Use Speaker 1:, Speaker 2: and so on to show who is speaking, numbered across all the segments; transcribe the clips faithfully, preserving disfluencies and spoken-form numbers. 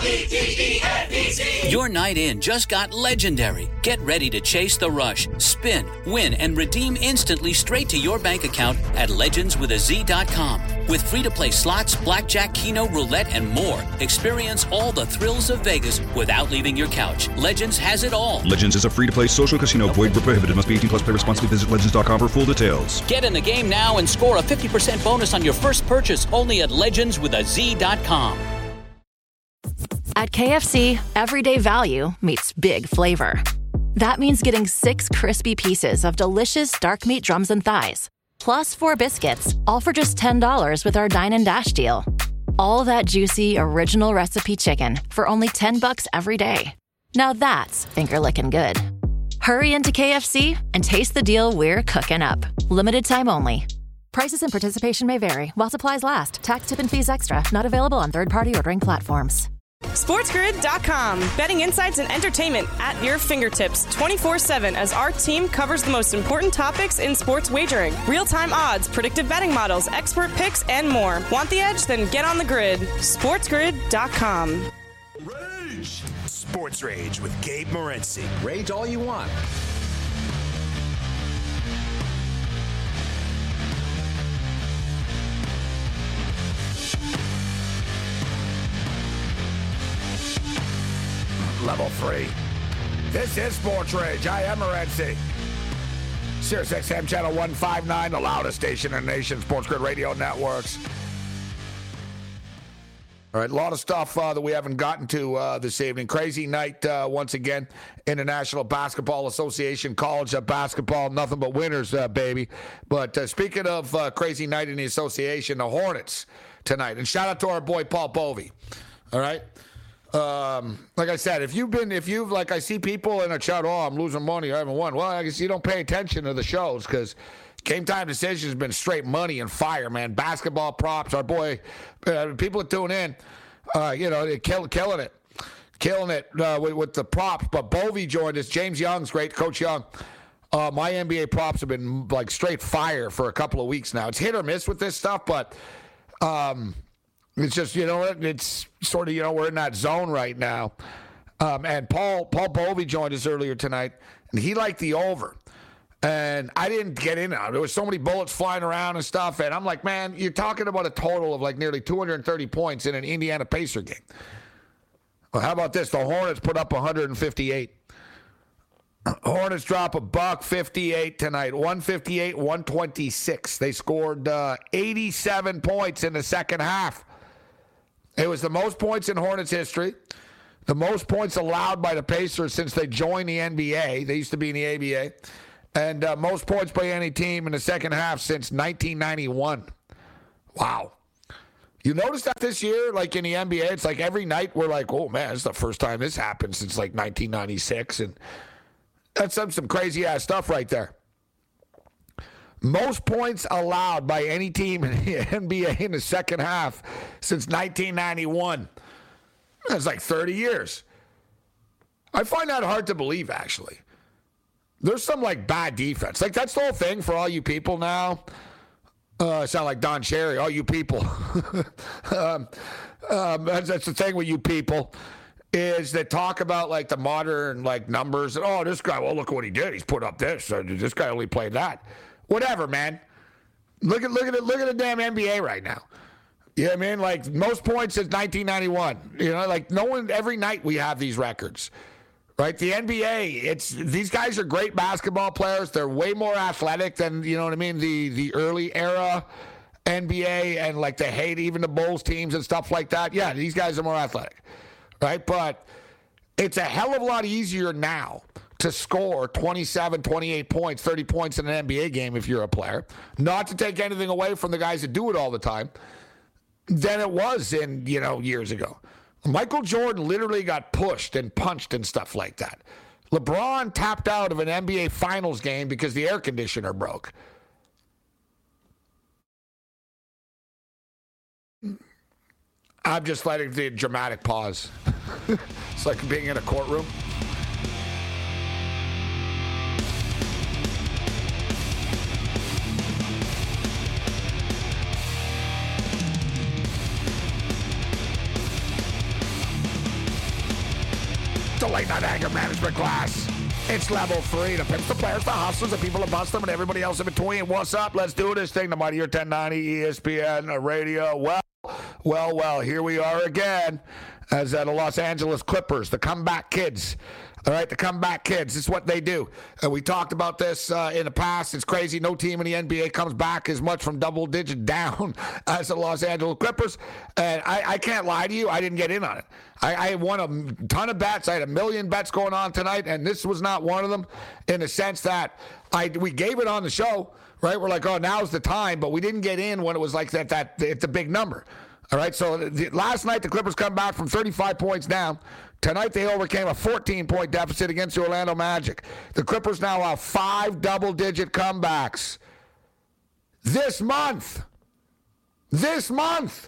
Speaker 1: E D E N E Z.
Speaker 2: Your night in just got legendary. Get ready to chase the rush, spin, win, and redeem instantly straight to your bank account at legends with a z dot com. With free-to-play slots, blackjack, keno, roulette, and more, experience all the thrills of Vegas without leaving your couch. Legends has it all.
Speaker 3: Legends is a free-to-play social casino. Void where prohibited. Must be eighteen plus. Play responsibly. Visit legends dot com for full details.
Speaker 2: Get in the game now and score a fifty percent bonus on your first purchase only at legends with a z dot com.
Speaker 4: At K F C, everyday value meets big flavor. That means getting six crispy pieces of delicious dark meat drums and thighs, plus four biscuits, all for just ten dollars with our Dine and Dash deal. All that juicy, original recipe chicken for only ten bucks every day. Now that's finger-licking good. Hurry into K F C and taste the deal we're cooking up. Limited time only. Prices and participation may vary while supplies last. Tax, tip, and fees extra. Not available on third-party ordering platforms.
Speaker 5: SportsGrid dot com. Betting insights and entertainment at your fingertips twenty-four seven as our team covers the most important topics in sports wagering. Real-time odds, predictive betting models, expert picks, and more. Want the edge? Then get on the grid. SportsGrid dot com.
Speaker 6: Rage! Sports Rage with Gabe Morency. Rage all you want.
Speaker 7: Level three. This is Sports Rage. I am Morency. Sirius X M Channel one fifty-nine, the loudest station in the nation, Sports Grid Radio Networks. All right, a lot of stuff uh, that we haven't gotten to uh, this evening. Crazy night uh, once again. International Basketball Association, college basketball, nothing but winners, uh, baby. But uh, speaking of uh, crazy night in the association, the Hornets tonight. And shout out to our boy Paul Bovey. All right? Um, like I said, if you've been, if you've, like I see people in a chat, oh, I'm losing money, I haven't won. Well, I guess you don't pay attention to the shows because Game Time Decisions has been straight money and fire, man. Basketball props, our boy, uh, people that tune in, uh, you know, they're kill, killing it, killing it uh, with, with the props. But Bovey joined us. James Young's great, Coach Young. Uh, my N B A props have been like straight fire for a couple of weeks now. It's hit or miss with this stuff, but um, it's just, you know, it's sort of, you know, we're in that zone right now. Um, and Paul Paul Bovey joined us earlier tonight, and he liked the over. And I didn't get in on it. There was so many bullets flying around and stuff. And I'm like, man, you're talking about a total of like nearly two hundred thirty points in an Indiana Pacer game. Well, how about this? The Hornets put up one hundred fifty-eight. Hornets drop a buck fifty-eight tonight. one fifty-eight, one twenty-six. They scored uh, eighty-seven points in the second half. It was the most points in Hornets history. The most points allowed by the Pacers since they joined the N B A. They used to be in the A B A. And uh, most points by any team in the second half since nineteen ninety-one. Wow. You notice that this year, like in the N B A, it's like every night we're like, oh, man, it's the first time this happened since like nineteen ninety-six. And that's some, some crazy-ass stuff right there. Most points allowed by any team in the N B A in the second half since nineteen ninety-one. That's like thirty years. I find that hard to believe, actually. There's some, like, bad defense. Like, that's the whole thing for all you people now. Uh, I sound like Don Cherry, all you people. um, um, that's, that's the thing with you people, is that talk about, like, the modern, like, numbers. And, oh, this guy, well, look at what he did. He's put up this. Uh, this guy only played that. Whatever, man. Look at look at it. Look at the damn N B A right now. You know what I mean? Like, most points since nineteen ninety-one. You know, like, no one, every night we have these records. Right? The N B A, it's these guys are great basketball players. They're way more athletic than, you know what I mean, the the early era N B A and like the hate, even the Bulls teams and stuff like that. Yeah, these guys are more athletic. Right? But it's a hell of a lot easier now to score twenty-seven, twenty-eight points, thirty points in an N B A game if you're a player. Not to take anything away from the guys that do it all the time than it was in, you know, years ago. Michael Jordan literally got pushed and punched and stuff like that. LeBron tapped out of an N B A Finals game because the air conditioner broke. I'm just letting the dramatic pause. It's like being in a courtroom. the late night anger management class. It's level three. The pimps, the players, the hustlers, the people that bust them, and everybody else in between. What's up? Let's do this thing. The Mighty Year ten ninety E S P N Radio. Well, well, well, here we are again as uh, the Los Angeles Clippers, the comeback kids. All right, the comeback kids. This is what they do. Uh, we talked about this uh, in the past. It's crazy. No team in the N B A comes back as much from double digit down as the Los Angeles Clippers. And I, I can't lie to you. I didn't get in on it. I, I won a ton of bets. I had a million bets going on tonight, and this was not one of them in the sense that I we gave it on the show, right? We're like, oh, now's the time. But we didn't get in when it was like that. That it's a big number. All right, so the, last night the Clippers come back from thirty-five points down. Tonight they overcame a fourteen-point deficit against the Orlando Magic. The Clippers now have five double-digit comebacks this month. This month.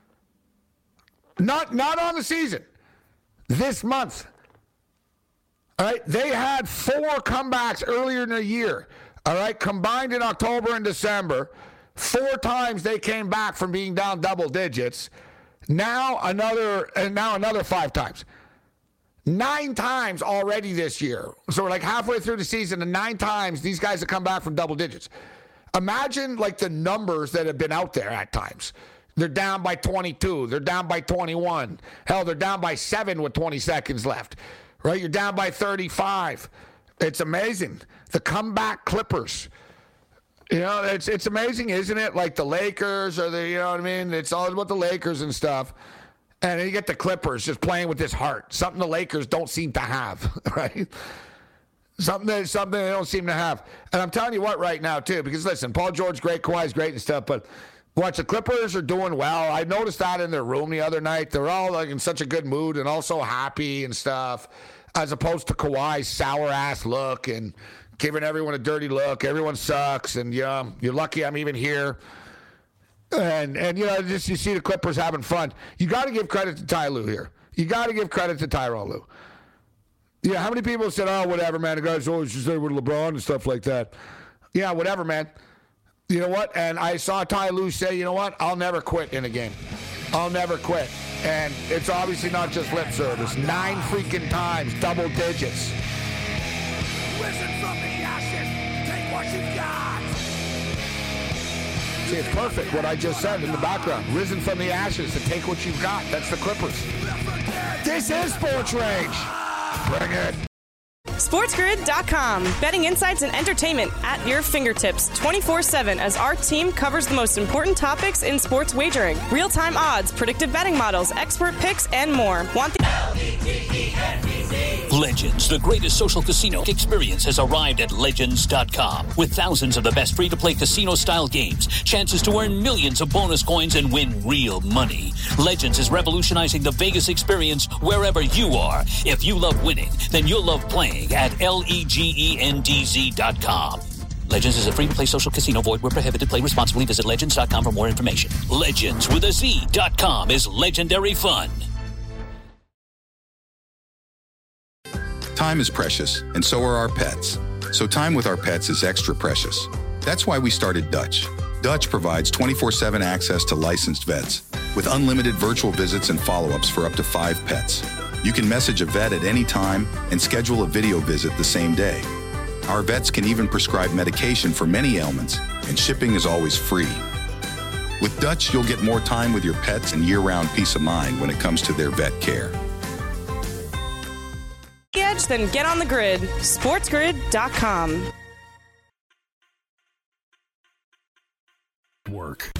Speaker 7: Not, not on the season. This month. All right, they had four comebacks earlier in the year. All right, combined in October and December. Four times they came back from being down double digits. Now another, and now another five times. Nine times already this year. So we're like halfway through the season, and nine times these guys have come back from double digits. Imagine like the numbers that have been out there at times. They're down by twenty-two. They're down by twenty-one. Hell, they're down by seven with twenty seconds left. Right? You're down by thirty-five. It's amazing. The comeback Clippers. You know, it's it's amazing, isn't it? Like the Lakers or the, you know what I mean? It's all about the Lakers and stuff. And then you get the Clippers just playing with this heart, something the Lakers don't seem to have, right? Something that, something they don't seem to have. And I'm telling you what right now, too, because, listen, Paul George, great, Kawhi's great and stuff, but watch, the Clippers are doing well. I noticed that in their room the other night. They're all like in such a good mood and also happy and stuff, as opposed to Kawhi's sour-ass look and giving everyone a dirty look. Everyone sucks, and, you know, you're lucky I'm even here. And, and you know, just you see the Clippers having fun. You got to give credit to Ty Lue here. You got to give credit to Tyronn Lue. Yeah, how many people said, oh, whatever, man, the guy's always just there with LeBron and stuff like that. Yeah, whatever, man. You know what? And I saw Ty Lue say, you know what? I'll never quit in a game. I'll never quit. And it's obviously not just lip service. Nine freaking times, double digits.
Speaker 6: Listen from the ashes. Take what you've got.
Speaker 7: See, it's perfect what I just said in the background. Risen from the ashes to take what you've got. That's the Clippers. This is Sports Rage. Bring it.
Speaker 5: SportsGrid dot com. Betting insights and entertainment at your fingertips twenty-four seven as our team covers the most important topics in sports wagering. Real-time odds, predictive betting models, expert picks, and more. Want the...
Speaker 2: Legends, the greatest social casino experience, has arrived at Legends dot com. With thousands of the best free-to-play casino-style games, chances to earn millions of bonus coins and win real money. Legends is revolutionizing the Vegas experience wherever you are. If you love winning, then you'll love playing at L E G E N D Z dot com. Legends is a free-to-play social casino. Void where prohibited. Play responsibly. Visit Legends dot com for more information. Legends with a Z dot com is legendary fun.
Speaker 8: Time is precious, and so are our pets. So time with our pets is extra precious. That's why we started Dutch. Dutch provides twenty-four seven access to licensed vets with unlimited virtual visits and follow-ups for up to five pets. You can message a vet at any time and schedule a video visit the same day. Our vets can even prescribe medication for many ailments, and shipping is always free. With Dutch, you'll get more time with your pets and year-round peace of mind when it comes to their vet care.
Speaker 5: Edge, then get on the grid. SportsGrid dot com.
Speaker 9: Work.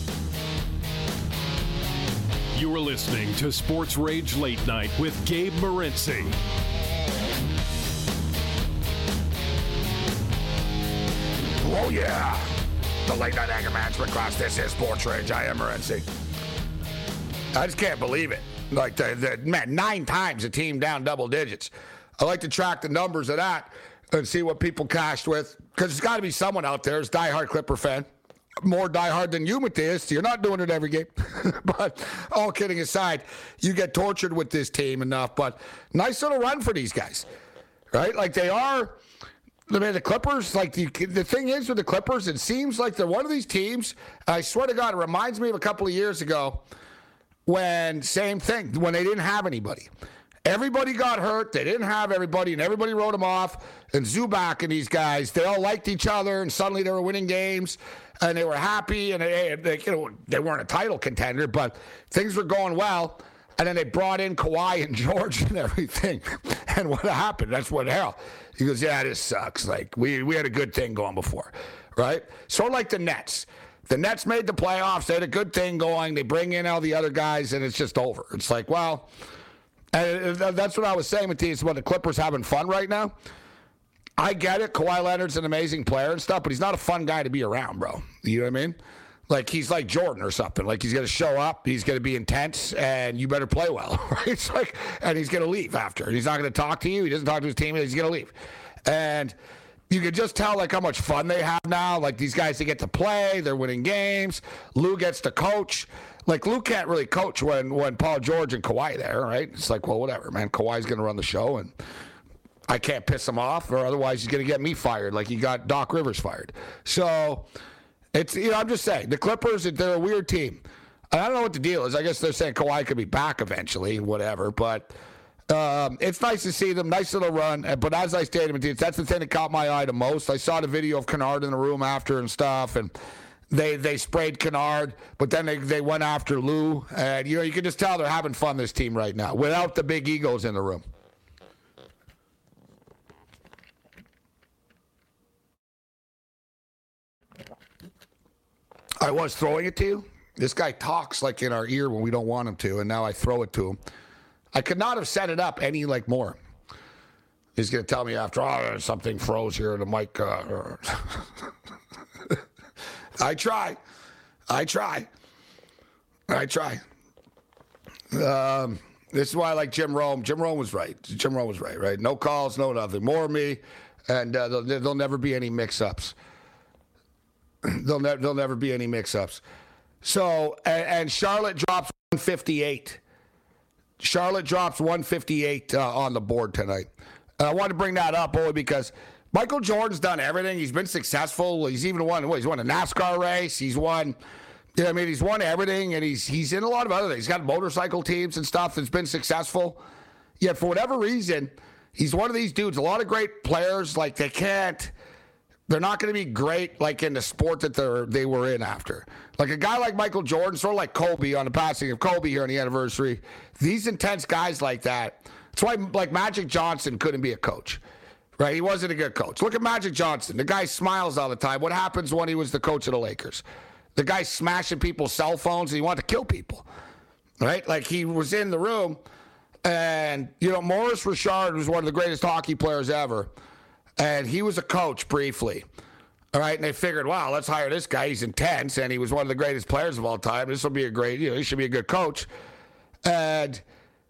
Speaker 9: You are listening to Sports Rage Late Night with Gabe Morency.
Speaker 7: Oh, yeah. The Late Night Anger Management class. This is Sports Rage. I am Morency. I just can't believe it. Like, the, the man, nine times a team down double digits. I like to track the numbers of that and see what people cashed with. Because there's got to be someone out there who's a diehard Clipper fan. More diehard than you, Matthias. You're not doing it every game. But all kidding aside, you get tortured with this team enough. But nice little run for these guys, right? Like they are, I mean, the Clippers, like the, the thing is with the Clippers, it seems like they're one of these teams. I swear to God, it reminds me of a couple of years ago when, same thing, when they didn't have anybody. Everybody got hurt. They didn't have everybody, and everybody wrote them off. And Zubac and these guys, they all liked each other, and suddenly they were winning games, and they were happy, and they, they, you know, they weren't a title contender, but things were going well. And then they brought in Kawhi and George and everything. And what happened? That's what hell. He goes, yeah, this sucks. Like, we, we had a good thing going before, right? Sort of like the Nets. The Nets made the playoffs. They had a good thing going. They bring in all the other guys, and it's just over. It's like, well, and that's what I was saying with you. It's about the Clippers having fun right now. I get it. Kawhi Leonard's an amazing player and stuff, but he's not a fun guy to be around, bro. You know what I mean? Like, he's like Jordan or something. Like, he's going to show up, he's going to be intense, and you better play well, right? It's like, and he's going to leave after. He's not going to talk to you. He doesn't talk to his team. He's going to leave. And you can just tell, like, how much fun they have now. Like, these guys, they get to play. They're winning games. Lou gets to coach. Like, Lou can't really coach when, when Paul George and Kawhi there, right? It's like, well, whatever, man. Kawhi's going to run the show, and I can't piss him off, or otherwise he's going to get me fired like he got Doc Rivers fired. So it's, you know, I'm just saying, the Clippers, they're a weird team. I don't know what the deal is. I guess they're saying Kawhi could be back eventually, whatever. But um, it's nice to see them. Nice little run. But as I stated, that's the thing that caught my eye the most. I saw the video of Kennard in the room after and stuff, and they they sprayed Kennard, but then they, they went after Lou. And, you know, you can just tell they're having fun, this team right now, without the big egos in the room. I was throwing it to you. This guy talks like in our ear when we don't want him to, and now I throw it to him. I could not have set it up any like more. He's going to tell me after, oh, something froze here in the mic. Uh, I try. I try. I try. Um, this is why I like Jim Rome. Jim Rome was right. Jim Rome was right, right? No calls, no nothing. More me, and uh, there'll, there'll never be any mix-ups. There'll, ne- there'll never be any mix-ups. So, and, and Charlotte drops one fifty-eight. Charlotte drops one fifty-eight uh, on the board tonight. And I want to bring that up only because Michael Jordan's done everything. He's been successful. He's even won, what, he's won a NASCAR race. He's won, you know, I mean, he's won everything, and he's he's in a lot of other things. He's got motorcycle teams and stuff that's been successful. Yet, for whatever reason, he's one of these dudes. A lot of great players, like, they can't, they're not going to be great, like, in the sport that they're they were in after. Like, a guy like Michael Jordan, sort of like Kobe on the passing of Kobe here on the anniversary. These intense guys like that. That's why, like, Magic Johnson couldn't be a coach, right? He wasn't a good coach. Look at Magic Johnson. The guy smiles all the time. What happens when he was the coach of the Lakers? The guy smashing people's cell phones, and he wanted to kill people, right? Like, he was in the room, and, you know, Maurice Richard was one of the greatest hockey players ever. And he was a coach briefly, all right? And they figured, wow, let's hire this guy. He's intense, and he was one of the greatest players of all time. This will be a great, you know, he should be a good coach. And,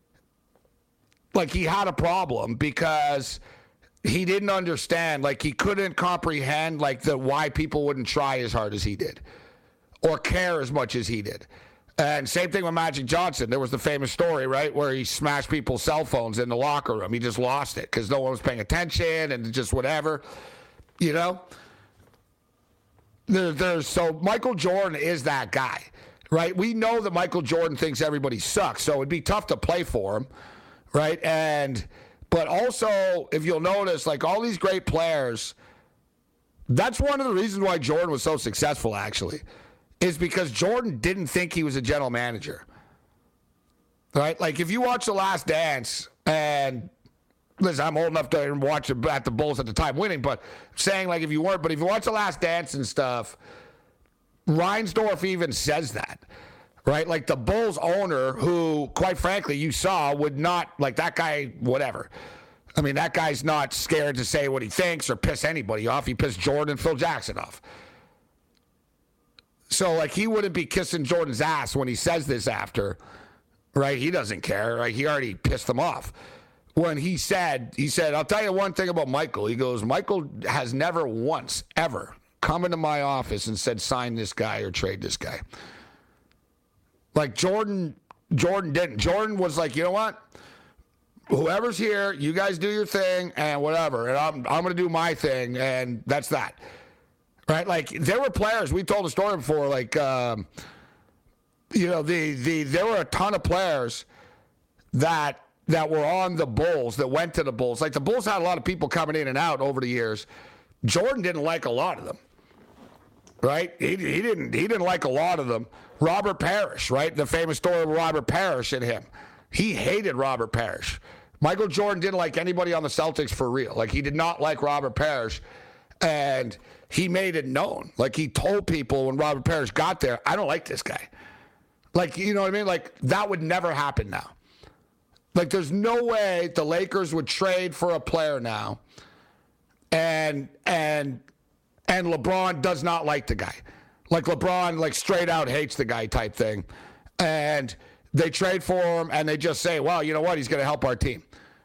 Speaker 7: like, he had a problem because he didn't understand, like, he couldn't comprehend, like, the why people wouldn't try as hard as he did or care as much as he did. And same thing with Magic Johnson. There was the famous story, right, where he smashed people's cell phones in the locker room. He just lost it because no one was paying attention and just whatever, you know? There, there's so Michael Jordan is that guy, right? We know that Michael Jordan thinks everybody sucks, so it'd be tough to play for him, right? And but also, if you'll notice, like, all these great players, that's one of the reasons why Jordan was so successful, actually, is because Jordan didn't think he was a general manager, right? Like, if you watch The Last Dance, and listen, I'm old enough to watch it at the Bulls at the time winning, but saying, like, if you weren't, but if you watch The Last Dance and stuff, Reinsdorf even says that, right? Like, the Bulls owner, who, quite frankly, you saw would not, like, that guy, whatever. I mean, that guy's not scared to say what he thinks or piss anybody off. He pissed Jordan and Phil Jackson off. So, like, he wouldn't be kissing Jordan's ass when he says this after, right? He doesn't care, right? He already pissed him off. When he said, he said, I'll tell you one thing about Michael. He goes, Michael has never once, ever come into my office and said, sign this guy or trade this guy. Like, Jordan, Jordan didn't. Jordan was like, you know what? Whoever's here, you guys do your thing and whatever. And I'm, I'm going to do my thing, and that's that. Right, like, there were players, we told a story before, like, um, you know, the, the there were a ton of players that that were on the Bulls, that went to the Bulls. Like, the Bulls had a lot of people coming in and out over the years. Jordan didn't like a lot of them, right? He, he didn't he didn't like a lot of them. Robert Parrish, right? The famous story of Robert Parrish and him. He hated Robert Parrish. Michael Jordan didn't like anybody on the Celtics for real. Like, he did not like Robert Parrish, and he made it known. Like, he told people when Robert Parrish got there, I don't like this guy. Like, you know what I mean? Like, that would never happen now. Like, there's no way the Lakers would trade for a player now, and and and LeBron does not like the guy. Like, LeBron, like, straight out hates the guy type thing. And they trade for him, and they just say, well, you know what? He's going to help our team.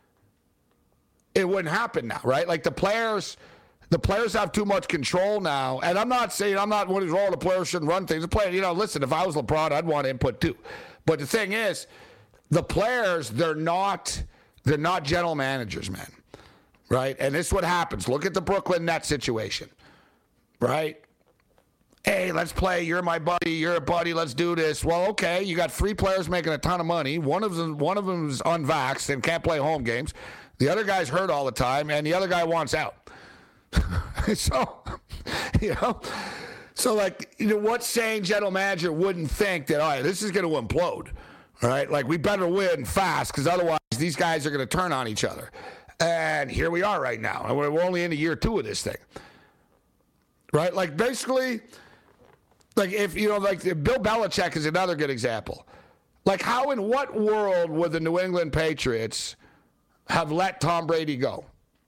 Speaker 7: It wouldn't happen now, right? Like, the players... The players have too much control now, and I'm not saying I'm not one of these, oh, the players shouldn't run things. The player, you know, listen, if I was LeBron, I'd want input too. But the thing is, the players, they're not, they're not general managers, man, right? And this is what happens. Look at the Brooklyn Nets situation, right? Hey, let's play. You're my buddy. You're a buddy. Let's do this. Well, okay, you got three players making a ton of money. One of them, one of them is unvaxxed and can't play home games. The other guy's hurt all the time, and the other guy wants out. So, you know, so like, you know, what sane general manager wouldn't think that, all right, this is going to implode, all right? Like, we better win fast because otherwise these guys are going to turn on each other. And here we are right now. And we're only into year two of this thing, right? Like, basically, like, if, you know, like, Bill Belichick is another good example. Like, how in what world would the New England Patriots have let Tom Brady go?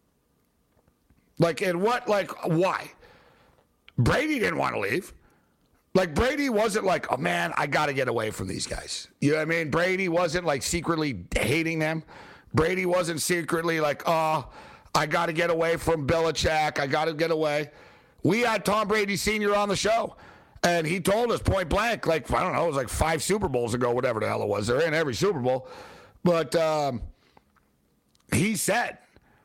Speaker 7: Like, in what, like, why? Brady didn't want to leave. Like, Brady wasn't like, oh, man, I got to get away from these guys. You know what I mean? Brady wasn't, like, secretly hating them. Brady wasn't secretly like, oh, I got to get away from Belichick. I got to get away. We had Tom Brady Senior on the show, and he told us point blank, like, I don't know, it was like five Super Bowls ago, whatever the hell it was. They're in every Super Bowl. But um, he said,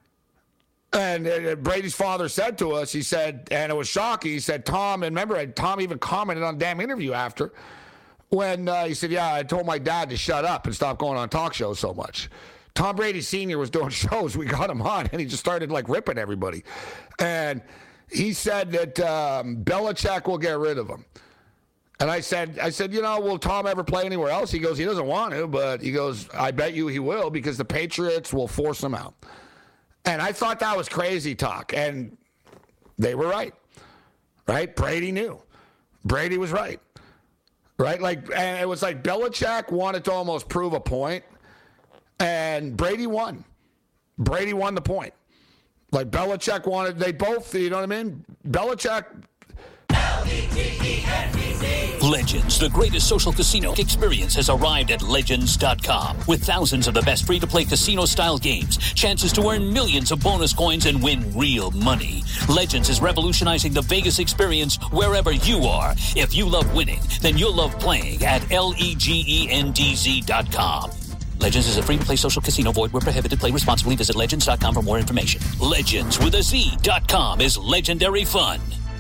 Speaker 7: And uh, Brady's father said to us, he said, and it was shocking, he said, Tom, and remember, Tom even commented on a damn interview after, when uh, he said, yeah, I told my dad to shut up and stop going on talk shows so much. Tom Brady Senior was doing shows, we got him on, and he just started, like, ripping everybody. And he said that um, Belichick will get rid of him. And I said, I said, you know, will Tom ever play anywhere else? He goes, he doesn't want to, but he goes, I bet you he will, because the Patriots will force him out. And I thought that was crazy talk, and they were right, right? Brady knew. Brady was right, right? Like, and it was like Belichick wanted to almost prove a point, and Brady won. Brady won the point. Like, Belichick wanted, they both, you know what I mean? Belichick.
Speaker 2: Legends, the greatest social casino experience, has arrived at Legends dot com. With thousands of the best free-to-play casino-style games, chances to earn millions of bonus coins and win real money. Legends is revolutionizing the Vegas experience wherever you are. If you love winning, then you'll love playing at L-E-G-E-N-D-Z dot com. Legends is a free-to-play social casino. Void where prohibited. Play responsibly. Visit Legends dot com for more information. Legends with a Z dot com is legendary fun.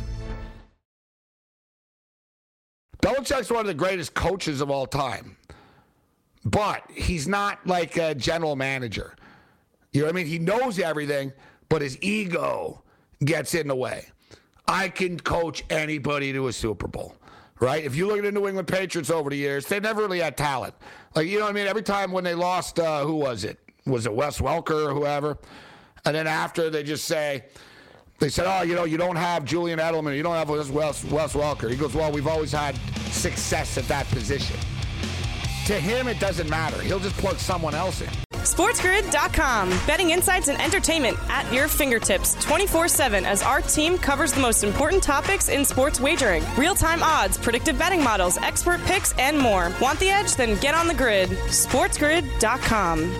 Speaker 7: Belichick's one of the greatest coaches of all time, but he's not like a general manager. You know what I mean? He knows everything, but his ego gets in the way. I can coach anybody to a Super Bowl, right? If you look at the New England Patriots over the years, they never really had talent. Like, you know what I mean? Every time when they lost, uh, who was it? Was it Wes Welker or whoever? And then after, they just say, they said, oh, you know, you don't have Julian Edelman. You don't have Wes, Wes Welker. He goes, well, we've always had success at that position. To him, it doesn't matter. He'll just plug someone else in.
Speaker 5: SportsGrid dot com. Betting insights and entertainment at your fingertips twenty-four seven as our team covers the most important topics in sports wagering. Real-time odds, predictive betting models, expert picks, and more. Want the edge? Then get on the grid. SportsGrid dot com.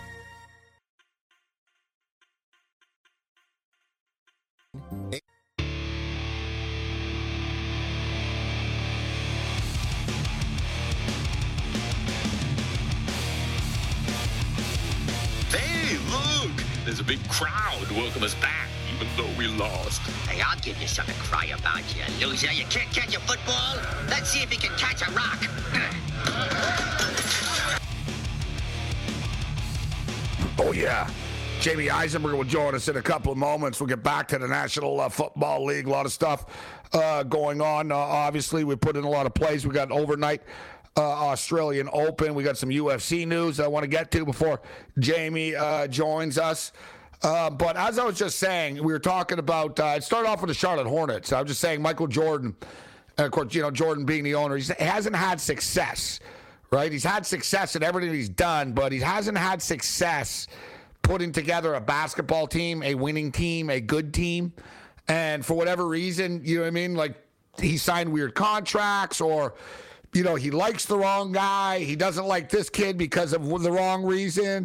Speaker 10: Hey, look! There's a big crowd to welcome us back, even though we lost.
Speaker 11: Hey, I'll give you something to cry about, you loser. You can't catch a football? Let's see if you can catch a rock.
Speaker 7: Oh, yeah. Jamie Eisenberg will join us in a couple of moments. We'll get back to the National uh, Football League. A lot of stuff uh, going on. Uh, obviously, we put in a lot of plays. We got an overnight uh, Australian Open. We got some U F C news I want to get to before Jamie uh, joins us. Uh, but as I was just saying, we were talking about, uh, I'd start off with the Charlotte Hornets. I was just saying Michael Jordan, and of course, you know, Jordan being the owner, he's, he hasn't had success, right? He's had success in everything he's done, but he hasn't had success putting together a basketball team, a winning team, a good team. And for whatever reason, you know what I mean? Like, he signed weird contracts, or, you know, he likes the wrong guy. He doesn't like this kid because of the wrong reason.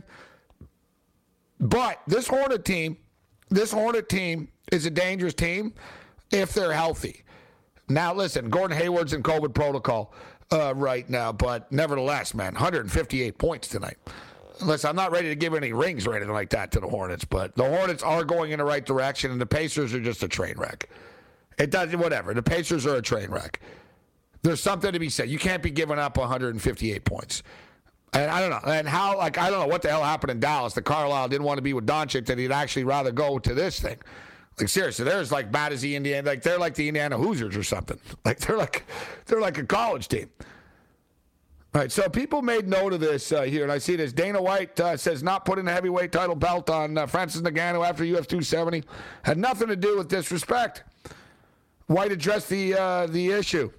Speaker 7: But this Hornet team, this Hornet team is a dangerous team if they're healthy. Now, listen, Gordon Hayward's in COVID protocol uh, right now, but nevertheless, man, one hundred fifty-eight points tonight. Listen, I'm not ready to give any rings or anything like that to the Hornets, but the Hornets are going in the right direction, and the Pacers are just a train wreck. It does whatever. The Pacers are a train wreck. There's something to be said. You can't be giving up one hundred fifty-eight points. And I don't know. And how, like, I don't know what the hell happened in Dallas that Carlisle didn't want to be with Doncic, that he'd actually rather go to this thing. Like, seriously, they're as like bad as the Indiana, like they're like the Indiana Hoosiers or something. Like they're like they're like a college team. All right, so people made note of this uh, here, and I see this. Dana White uh, says not putting the heavyweight title belt on uh, Francis Ngannou after U F C two seventy had nothing to do with disrespect. White addressed the uh, the issue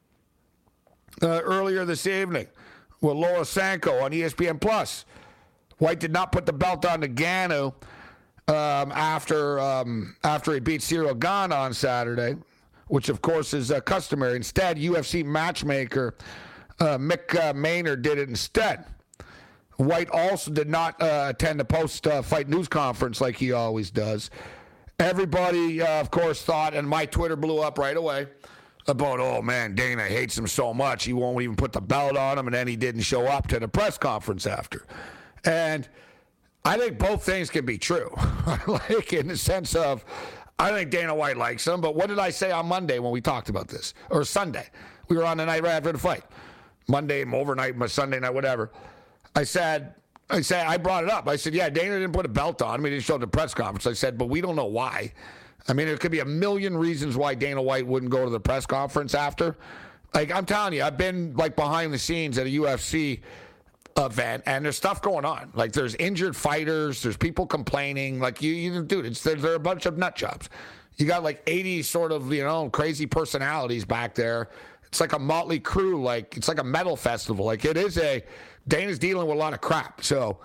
Speaker 7: uh, earlier this evening with Laura Sanko on E S P N Plus. White did not put the belt on Ngannou um, after um, after he beat Cyril Gane on Saturday, which of course is uh, customary. Instead, U F C matchmaker uh, Mick uh, Maynard did it instead. White also did not uh, attend the post-fight uh, news conference like he always does. Everybody, uh, of course, thought, and my Twitter blew up right away, about, oh, man, Dana hates him so much, he won't even put the belt on him, and then he didn't show up to the press conference after. And I think both things can be true, like in the sense of, I think Dana White likes him, but what did I say on Monday when we talked about this? Or Sunday. We were on the night right after the fight. Monday, overnight, Sunday night, whatever. I said, I said, I brought it up. I said, yeah, Dana didn't put a belt on him. He didn't show up at the press conference. I said, but we don't know why. I mean, there could be a million reasons why Dana White wouldn't go to the press conference after. Like, I'm telling you, I've been, like, behind the scenes at a U F C event, and there's stuff going on. Like, there's injured fighters. There's people complaining. Like, you, you dude, it's, they're, they're a bunch of nut jobs. You got, like, eighty sort of, you know, crazy personalities back there. It's like a motley crew. Like, it's like a metal festival. Like, it is a, Dana's dealing with a lot of crap. So,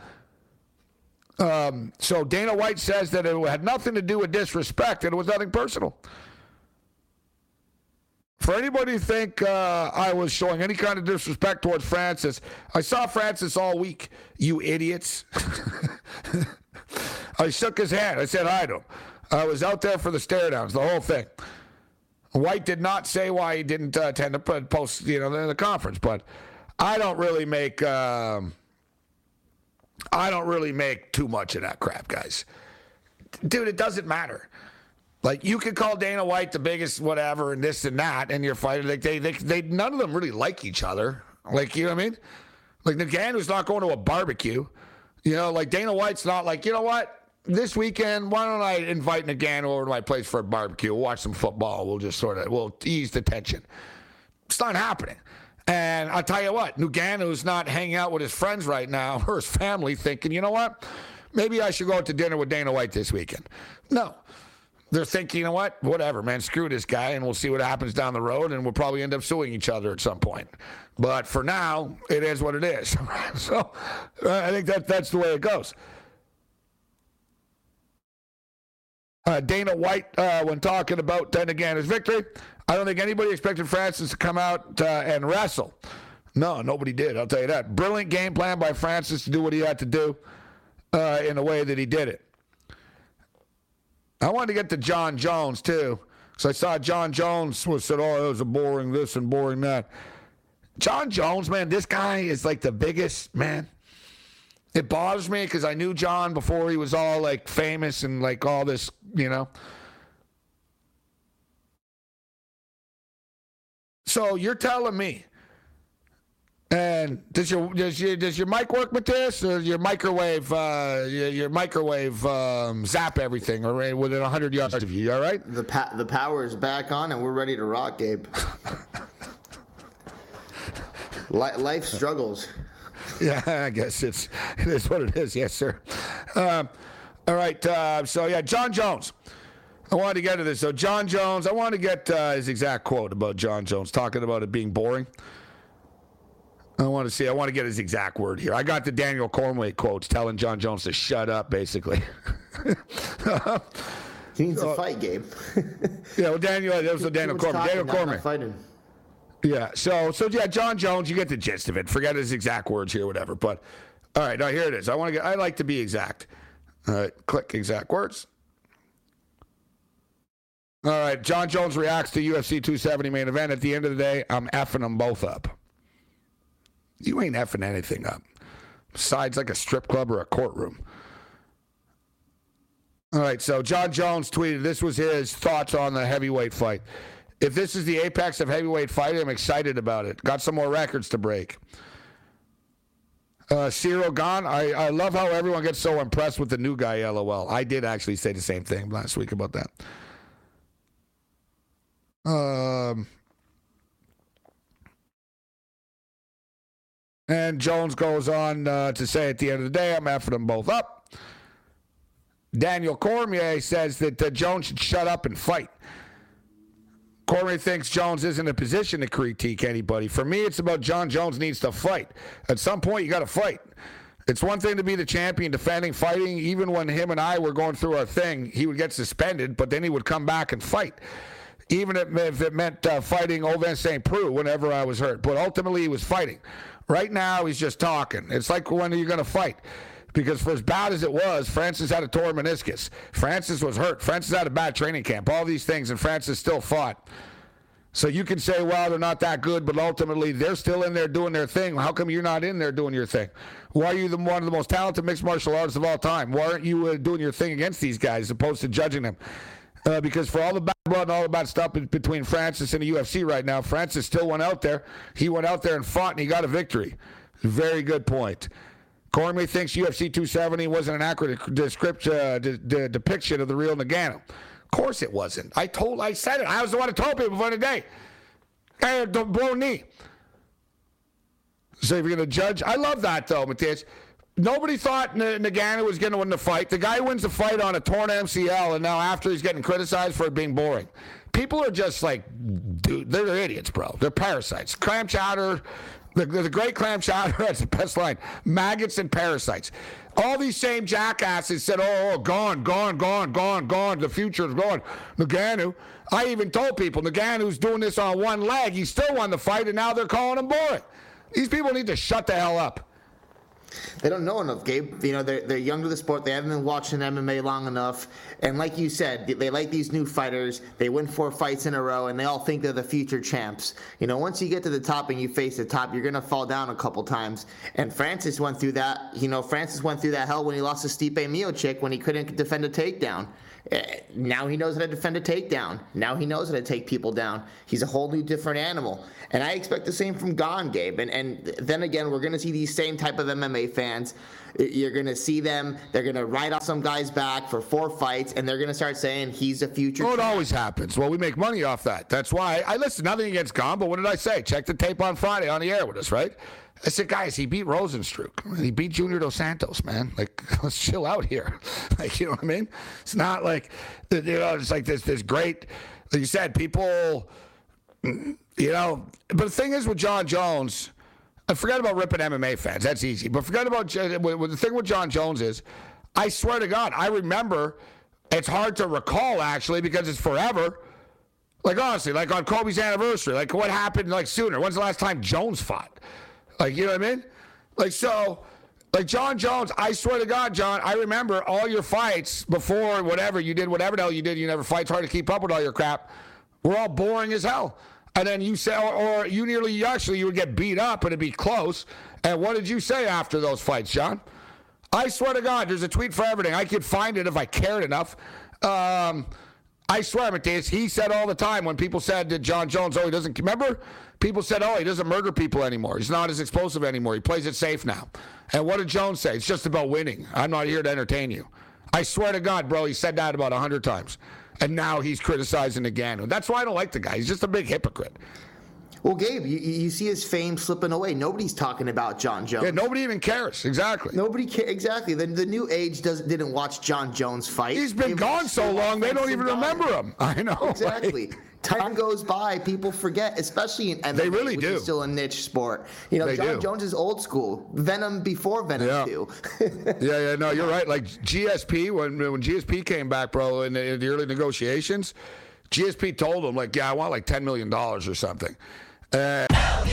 Speaker 7: Um, so Dana White says that it had nothing to do with disrespect and it was nothing personal. For anybody to think uh, I was showing any kind of disrespect towards Francis, I saw Francis all week, you idiots. I shook his hand. I said hi to him. I was out there for the stare downs, the whole thing. White did not say why he didn't uh, attend the post, you know, the conference, but I don't really make... Um, I don't really make too much of that crap, guys. Dude, it doesn't matter. Like, you could call Dana White the biggest whatever and this and that, and you're fighting. Like, they, they, they, none of them really like each other. Like, you know what I mean? Like, Ngannou's not going to a barbecue. You know, like, Dana White's not like, you know what? This weekend, why don't I invite Ngannou over to my place for a barbecue? We'll watch some football. We'll just sort of, we'll ease the tension. It's not happening. And I'll tell you what, Ngannou's not hanging out with his friends right now or his family thinking, you know what, maybe I should go out to dinner with Dana White this weekend. No. They're thinking, you know what, whatever, man, screw this guy, and we'll see what happens down the road, and we'll probably end up suing each other at some point. But for now, it is what it is. So uh, I think that that's the way it goes. Uh, Dana White, uh, when talking about uh, Ngannou's victory, I don't think anybody expected Francis to come out uh, and wrestle. No, nobody did, I'll tell you that. Brilliant game plan by Francis to do what he had to do uh, in the way that he did it. I wanted to get to John Jones, too. So I saw John Jones was said, oh, it was a boring this and boring that. John Jones, man, this guy is like the biggest, man. It bothers me because I knew John before he was all, like, famous and, like, all this, you know. So you're telling me And does your does your does your mic work, Matthias, or your microwave uh, your, your microwave um, zap everything or within a hundred yards of you? All right.
Speaker 12: The pa- the power is back on, and we're ready to rock, Gabe. Life struggles.
Speaker 7: Yeah, I guess it's it is what it is. Yes, sir. Um, all right. Uh, so yeah, John Jones. I wanted to get to this. So John Jones. I wanted to get uh, his exact quote about John Jones talking about it being boring. I want to see. I want to get his exact word here. I got the Daniel Cormier quotes telling John Jones to shut up, basically.
Speaker 12: He needs to fight, Gabe.
Speaker 7: Yeah, well, Daniel. That was the Daniel Cormier. Daniel Cormier.
Speaker 12: Fighting.
Speaker 7: Yeah. So, so yeah, John Jones. You get the gist of it. Forget his exact words here, whatever. But all right, now here it is. I want to get. I like to be exact. All right, click exact words. All right, John Jones reacts to U F C two seventy main event. At the end of the day, I'm effing them both up. You ain't effing anything up. Besides like a strip club or a courtroom. All right, so John Jones tweeted, this was his thoughts on the heavyweight fight. If this is the apex of heavyweight fighting, I'm excited about it. Got some more records to break. Uh, Cyril Gane, I, I love how everyone gets so impressed with the new guy, LOL. I did actually say the same thing last week about that. Um... And Jones goes on uh, to say at the end of the day, I'm effing them both up. Daniel Cormier says that uh, Jones should shut up and fight. Cormier thinks Jones isn't in a position to critique anybody. For me, it's about John Jones needs to fight. At some point, you got to fight. It's one thing to be the champion, defending, fighting. Even when him and I were going through our thing, he would get suspended, but then he would come back and fight. Even if it meant uh, fighting Ovince Saint Preux whenever I was hurt. But ultimately, he was fighting. Right now, he's just talking. It's like, when are you going to fight? Because for as bad as it was, Francis had a torn meniscus. Francis was hurt. Francis had a bad training camp. All these things, and Francis still fought. So you can say, well, they're not that good, but ultimately, they're still in there doing their thing. How come you're not in there doing your thing? Why are you the, one of the most talented mixed martial artists of all time? Why aren't you uh, doing your thing against these guys as opposed to judging them? Uh, because for all the bad blood and all the bad stuff between Francis and the U F C right now, Francis still went out there. He went out there and fought, and he got a victory. Very good point. Cormier thinks U F C two seventy wasn't an accurate description, uh, de- de- depiction of the real Ngannou. Of course it wasn't. I told, I said it. I was the one who told people before the day. Hey, don't blow knee. So if you're going to judge, I love that though, Matthias. Nobody thought N- Ngannou was going to win the fight. The guy wins the fight on a torn M C L, and now after he's getting criticized for it being boring. People are just like, dude, they're idiots, bro. They're parasites. Clam chowder, the, the great clam chowder, that's the best line. Maggots and parasites. All these same jackasses said, oh, oh, gone, gone, gone, gone, gone. The future's gone. Ngannou. I even told people, Ngannou's doing this on one leg. He still won the fight, and now they're calling him boring. These people need to shut the hell up.
Speaker 12: They don't know enough, Gabe. You know, they're, they're young to the sport. They haven't been watching M M A long enough. And like you said, they like these new fighters. They win four fights in a row, and they all think they're the future champs. You know, once you get to the top and you face the top, you're going to fall down a couple times. And Francis went through that. You know, Francis went through that hell when he lost to Stipe Miocic when he couldn't defend a takedown. Now he knows how to defend a takedown. Now he knows how to take people down. He's a whole new different animal. And I expect the same from Gane, Gabe. And, and then again, we're going to see these same type of M M A fans. You're going to see them. They're going to write off some guy's back for four fights, and they're going to start saying he's a future
Speaker 7: Oh, it
Speaker 12: champ.
Speaker 7: always happens. Well, we make money off that. That's why. I, I listen, nothing against Gane, but what did I say? Check the tape on Friday on the air with us, right? I said, guys, he beat Rosenstruck. He beat Junior Dos Santos, man. Like, let's chill out here. Like, you know what I mean? It's not like, you know, it's like this, this great, like you said, people, you know. But the thing is with John Jones, I forget about ripping M M A fans. That's easy. But forget about, the thing with John Jones is, I swear to God, I remember, it's hard to recall, actually, because it's forever. Like, honestly, like on Kobe's anniversary, like what happened, like, sooner? When's the last time Jones fought? Like, you know what I mean? Like, so, like John Jones, I swear to God, John, I remember all your fights before whatever you did, whatever the hell you did, you never fight. It's hard to keep up with all your crap. We're all boring as hell. And then you say, or, or you nearly, actually, you would get beat up and it'd be close. And what did you say after those fights, John? I swear to God, there's a tweet for everything. I could find it if I cared enough. Um, I swear, Matthias, he said all the time when people said that John Jones, oh, he doesn't, remember? People said, oh, he doesn't murder people anymore. He's not as explosive anymore. He plays it safe now. And what did Jones say? It's just about winning. I'm not here to entertain you. I swear to God, bro, he said that about one hundred times. And now he's criticizing again. That's why I don't like the guy. He's just a big hypocrite.
Speaker 12: Well, Gabe, you, you see his fame slipping away. Nobody's talking about John Jones.
Speaker 7: Yeah, nobody even cares. Exactly.
Speaker 12: Nobody cares. Exactly. The, the new age doesn't didn't watch John Jones fight.
Speaker 7: He's been
Speaker 12: They
Speaker 7: gone so long, they don't even remember him. I know.
Speaker 12: Exactly.
Speaker 7: Like,
Speaker 12: Time goes by, people forget, especially in M M A,
Speaker 7: They really
Speaker 12: which
Speaker 7: do.
Speaker 12: is still a niche sport. You know,
Speaker 7: They
Speaker 12: John
Speaker 7: do.
Speaker 12: Jones is old school. Venom before Venom
Speaker 7: Yeah.
Speaker 12: two.
Speaker 7: yeah, yeah, no, you're right. Like G S P, when when G S P came back, bro, in the, in the early negotiations, G S P told him, like, yeah, I want like ten million dollars or something. Uh,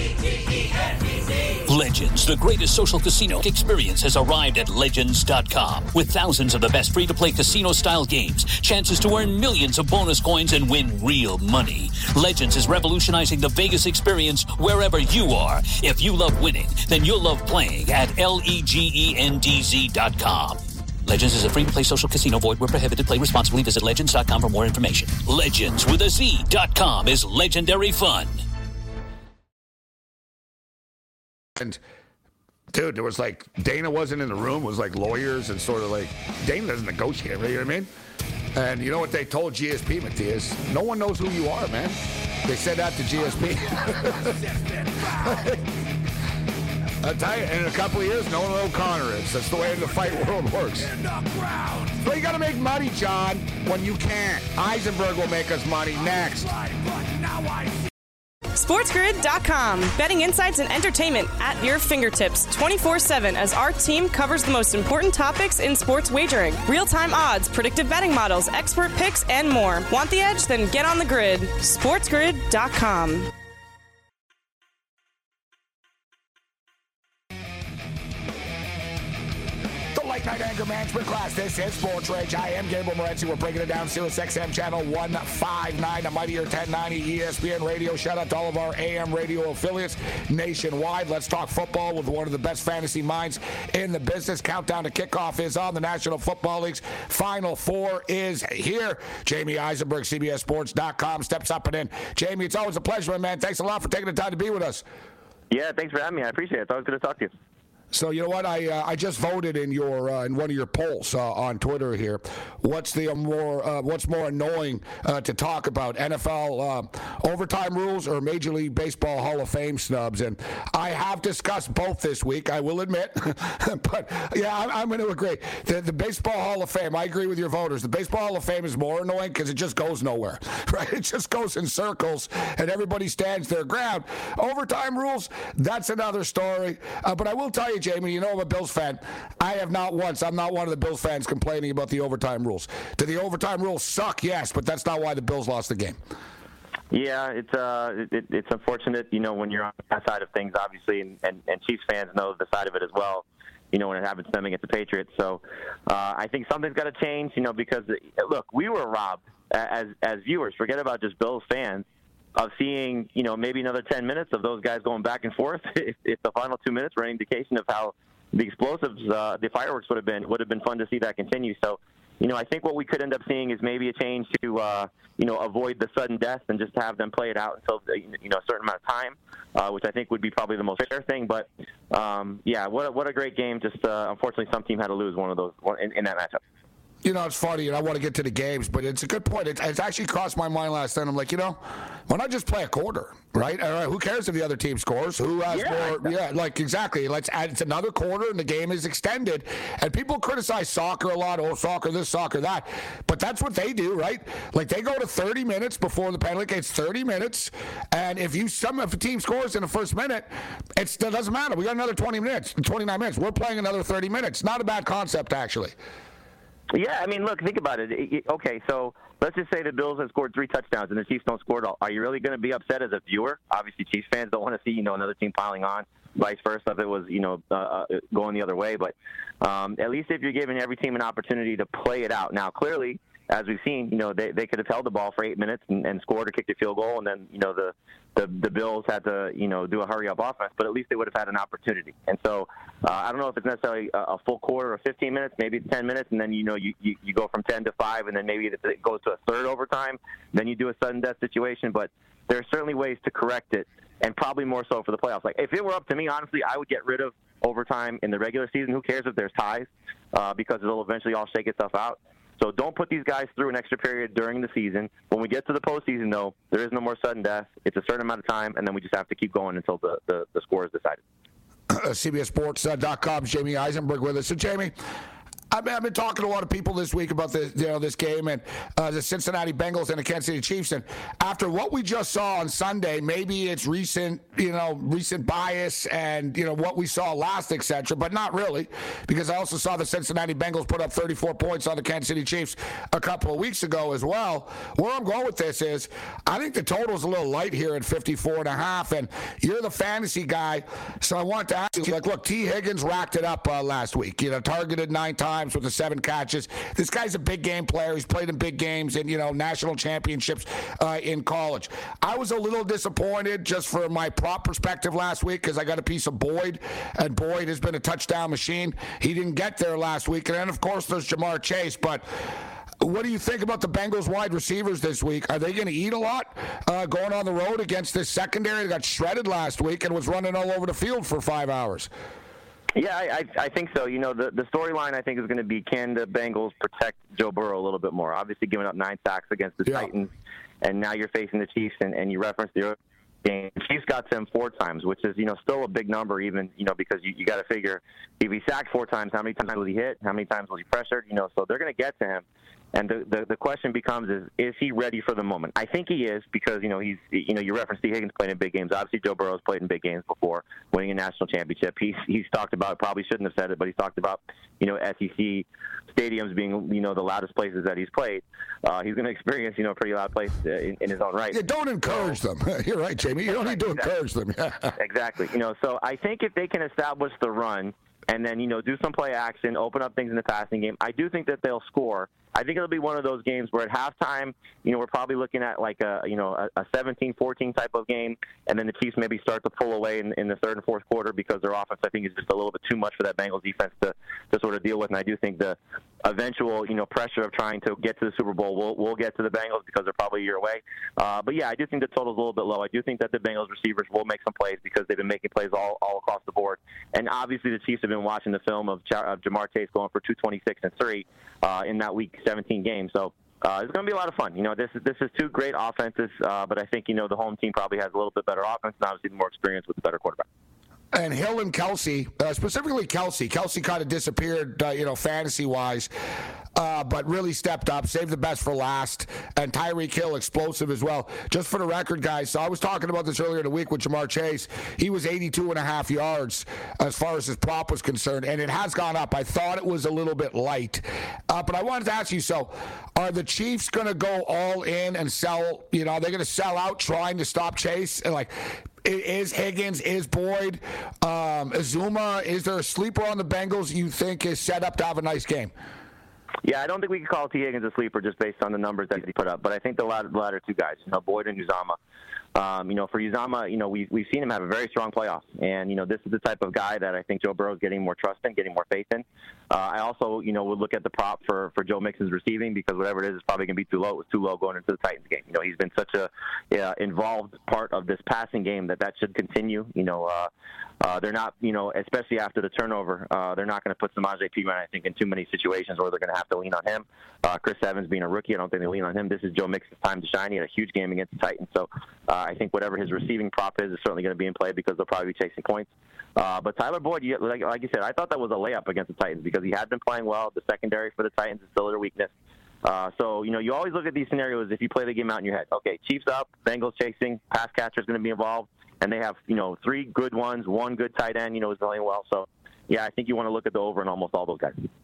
Speaker 2: Legends, the greatest social casino experience, has arrived at Legends dot com. With thousands of the best free-to-play casino-style games, chances to earn millions of bonus coins and win real money. Legends is revolutionizing the Vegas experience wherever you are. If you love winning, then you'll love playing at L-E-G-E-N-D-Z dot com. Legends is a free-to-play social casino. Void where prohibited. Play responsibly. Visit Legends dot com for more information. Legends with a Z dot com is legendary fun.
Speaker 7: And, dude, there was like, Dana wasn't in the room. It was like lawyers and sort of like, Dana doesn't negotiate, right? You know what I mean? And you know what they told G S P, Matthias? No one knows who you are, man. They said that to G S P. I'll tell you, in a couple of years, no one will know who Connor is. That's the way the fight world works. But you got to make money, John, when you can't. Eisenberg will make us money next.
Speaker 5: SportsGrid dot com. Betting insights and entertainment at your fingertips twenty-four seven as our team covers the most important topics in sports wagering. Real-time odds, predictive betting models, expert picks, and more. Want the edge? Then get on the grid. SportsGrid dot com.
Speaker 7: Late Night Anger Management class. This is Sports Rage. I am Gabriel Morency. We're breaking it down. Sirius X M channel one fifty-nine, a Mightier ten ninety E S P N Radio. Shout out to all of our A M radio affiliates nationwide. Let's talk football with one of the best fantasy minds in the business. Countdown to kickoff is on. The National Football League's Final Four is here. Jamie Eisenberg, C B S Sports dot com, steps up and in. Jamie, it's always a pleasure, my man. Thanks a lot for taking the time to be with us.
Speaker 13: Yeah, thanks for having me. I appreciate it. It's always good to talk to you.
Speaker 7: So you know what? I uh, I just voted in your uh, in one of your polls uh, on Twitter here. What's the more uh, what's more annoying uh, to talk about? N F L uh, overtime rules or Major League Baseball Hall of Fame snubs? And I have discussed both this week. I will admit, but yeah, I'm, I'm going to agree. The, the Baseball Hall of Fame. I agree with your voters. The Baseball Hall of Fame is more annoying because it just goes nowhere. Right? It just goes in circles, and everybody stands their ground. Overtime rules. That's another story. Uh, but I will tell you, Jamie, you know I'm a Bills fan. I have not once, I'm not one of the Bills fans complaining about the overtime rules. Do the overtime rules suck? Yes, but that's not why the Bills lost the game.
Speaker 13: Yeah, it's uh, it, it's unfortunate, you know, when you're on that side of things, obviously, and, and, and Chiefs fans know the side of it as well, you know, when it happens to them against the Patriots. So uh, I think something's got to change, you know, because, look, we were robbed as as viewers. Forget about just Bills fans. Of seeing, you know, maybe another ten minutes of those guys going back and forth. If, if the final two minutes were an indication of how the explosives, uh, the fireworks would have been, would have been fun to see that continue. So, you know, I think what we could end up seeing is maybe a change to, uh, you know, avoid the sudden death and just have them play it out until, you know, a certain amount of time, uh, which I think would be probably the most fair thing. But, um, yeah, what a, what a great game. Just uh, unfortunately, some team had to lose one of those in, in that matchup.
Speaker 7: You know, it's funny, and I want to get to the games, but it's a good point. It, it's actually crossed my mind last night. I'm like, you know, why not just play a quarter, right? All right, who cares if the other team scores? Who has
Speaker 13: yeah,
Speaker 7: more? Yeah, like, exactly. Let's add, it's another quarter, and the game is extended. And people criticize soccer a lot. Oh, soccer this, soccer that. But that's what they do, right? Like, they go to thirty minutes before the penalty. It's thirty minutes. And if you some if a team scores in the first minute, it's, it doesn't matter. We got another twenty minutes, twenty-nine minutes. We're playing another thirty minutes. Not a bad concept, actually.
Speaker 13: Yeah, I mean, look, think about it. it, it okay, so let's just say the Bills have scored three touchdowns and the Chiefs don't score at all. Are you really going to be upset as a viewer? Obviously, Chiefs fans don't want to see, you know, another team piling on, vice versa if it was, you know, uh, going the other way. But um, at least if you're giving every team an opportunity to play it out. Now, clearly, as we've seen, you know, they, they could have held the ball for eight minutes and, and scored or kicked a field goal, and then, you know, the, the the Bills had to, you know, do a hurry-up offense, but at least they would have had an opportunity. And so uh, I don't know if it's necessarily a, a full quarter or fifteen minutes, maybe it's ten minutes, and then, you know, you, you, you go from ten to five, and then maybe it goes to a third overtime, then you do a sudden death situation. But there are certainly ways to correct it, and probably more so for the playoffs. Like, if it were up to me, honestly, I would get rid of overtime in the regular season. Who cares if there's ties, uh, because it'll eventually all shake itself out. So don't put these guys through an extra period during the season. When we get to the postseason, though, there is no more sudden death. It's a certain amount of time, and then we just have to keep going until the, the, the score is decided.
Speaker 7: Uh, C B S Sports dot com's Jamie Eisenberg with us. So, Jamie, I've been, I've been talking to a lot of people this week about this, you know, this game and uh, the Cincinnati Bengals and the Kansas City Chiefs. And after what we just saw on Sunday, maybe it's recent, you know, recent bias and, you know, what we saw last, et cetera, but not really, because I also saw the Cincinnati Bengals put up thirty-four points on the Kansas City Chiefs a couple of weeks ago as well. Where I'm going with this is I think the total's a little light here at fifty-four and a half, and you're the fantasy guy, so I want to ask you, like, look, T. Higgins racked it up uh, last week, you know, targeted nine times with the seven catches. This guy's a big game player. He's played in big games and, you know, national championships uh, in college. I was a little disappointed just for my prop perspective last week because I got a piece of Boyd, and Boyd has been a touchdown machine. He didn't get there last week. And then, of course, there's Jamar Chase. But what do you think about the Bengals wide receivers this week? Are they going to eat a lot uh, going on the road against this secondary that got shredded last week and was running all over the field for five hours?
Speaker 13: Yeah, I, I think so. You know, the, the storyline, I think, is going to be, can the Bengals protect Joe Burrow a little bit more? Obviously, giving up nine sacks against the yeah. Titans, and now you're facing the Chiefs, and, and you referenced the game. The Chiefs got to him four times, which is, you know, still a big number even, you know, because you, you got to figure if he sacked four times, how many times was he hit? How many times was he pressured? You know, so they're going to get to him. And the, the the question becomes is is he ready for the moment? I think he is because, you know, he's, you know, you referenced T. Higgins playing in big games. Obviously, Joe Burrow's played in big games before, winning a national championship. He's he's talked about, probably shouldn't have said it, but he's talked about, you know, S E C stadiums being, you know, the loudest places that he's played. Uh, he's going to experience, you know, a pretty loud place in, in his own right.
Speaker 7: Yeah, don't encourage so, them. You're right, Jamie. You don't need to exactly. encourage them.
Speaker 13: Exactly. You know, so I think if they can establish the run and then, you know, do some play action, open up things in the passing game, I do think that they'll score. I think it'll be one of those games where at halftime, you know, we're probably looking at like a, you know, a seventeen fourteen type of game, and then the Chiefs maybe start to pull away in, in the third and fourth quarter because their offense, I think, is just a little bit too much for that Bengals defense to, to sort of deal with. And I do think the eventual, you know, pressure of trying to get to the Super Bowl will will get to the Bengals because they're probably a year away. Uh, but, yeah, I do think the total's a little bit low. I do think that the Bengals receivers will make some plays because they've been making plays all, all across the board. And obviously the Chiefs have been watching the film of, Ch- of Jamar Chase going for two twenty-six and three uh, in that Week seventeen game. So uh, it's going to be a lot of fun. You know, this is this is two great offenses, uh, but I think, you know, the home team probably has a little bit better offense and obviously more experience with a better quarterback.
Speaker 7: And Hill and Kelsey, uh, specifically Kelsey. Kelsey kind of disappeared, uh, you know, fantasy-wise, uh, but really stepped up, saved the best for last. And Tyreek Hill, explosive as well. Just for the record, guys, so I was talking about this earlier in the week with Jamar Chase. He was eighty-two and a half yards as far as his prop was concerned, and it has gone up. I thought it was a little bit light. Uh, but I wanted to ask you, so are the Chiefs going to go all in and sell, you know, they're going to sell out trying to stop Chase? And like, is Higgins, is Boyd, um, Azuma, is there a sleeper on the Bengals you think is set up to have a nice game?
Speaker 13: Yeah, I don't think we can call T. Higgins a sleeper just based on the numbers that he put up, but I think the latter, the latter two guys, you know, Boyd and Uzomah. Um, you know, for Uzomah, you know, we've, we've seen him have a very strong playoff. And, you know, this is the type of guy that I think Joe Burrow is getting more trust in, getting more faith in. Uh, I also, you know, would look at the prop for, for Joe Mixon's receiving because whatever it is, it's probably going to be too low. It was too low going into the Titans game. You know, he's been such a uh, involved part of this passing game that that should continue. You know, uh, uh, they're not, you know, especially after the turnover, uh, they're not going to put Samaje Perine, I think, in too many situations where they're going to have to lean on him. Uh, Chris Evans being a rookie, I don't think they lean on him. This is Joe Mixon's time to shine. He had a huge game against the Titans. So uh, I think whatever his receiving prop is is certainly going to be in play because they'll probably be chasing points. Uh, but Tyler Boyd, you, like, like you said, I thought that was a layup against the Titans because he had been playing well. The secondary for the Titans is still their weakness. Uh, so, you know, you always look at these scenarios if you play the game out in your head. Okay, Chiefs up, Bengals chasing, pass catcher is going to be involved, and they have, you know, three good ones, one good tight end, you know, is playing well. So, yeah, I think you want to look at the over in almost all those guys.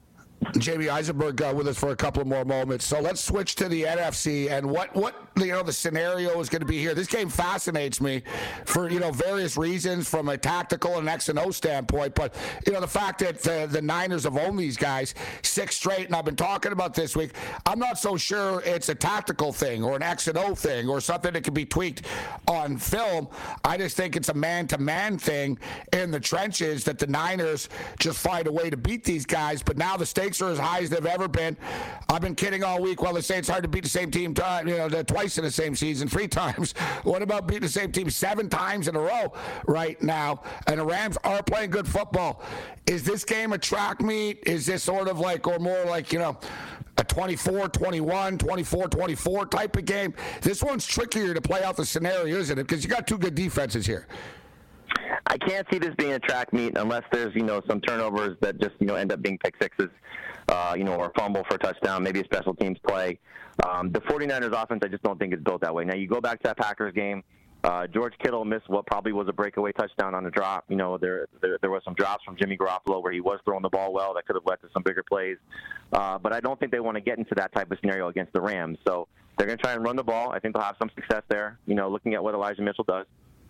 Speaker 7: Jamie Eisenberg uh, with us for a couple of more moments. So let's switch to the N F C and what, what you know the scenario is going to be here. This game fascinates me for you know various reasons from a tactical and X and O standpoint. But you know the fact that the, the Niners have owned these guys six straight, and I've been talking about this week. I'm not so sure it's a tactical thing or an X and O thing or something that can be tweaked on film. I just think it's a man-to-man thing in the trenches that the Niners just find a way to beat these guys. But now the stakes are as high as they've ever been. I've been kidding all week. Well, they say it's hard to beat the same team time, you know, twice in the same season, three times. What about beating the same team seven times in a row right now? And the Rams are playing good football. Is this game a track meet? Is this sort of like, or more like, you know, a twenty-four twenty-one, twenty-four twenty-four type of game? This one's trickier to play out the scenario, isn't it? Because you got two good defenses here.
Speaker 13: I can't see this being a track meet unless there's, you know, some turnovers that just, you know, end up being pick sixes, uh, you know, or fumble for a touchdown, maybe a special teams play. Um, the 49ers offense, I just don't think is built that way. Now, you go back to that Packers game, uh, George Kittle missed what probably was a breakaway touchdown on a drop. You know, there, there there was some drops from Jimmy Garoppolo where he was throwing the ball well that could have led to some bigger plays. Uh, but I don't think they want to get into that type of scenario against the Rams. So they're going to try and run the ball. I think they'll have some success there, you know, looking at what Elijah Mitchell does.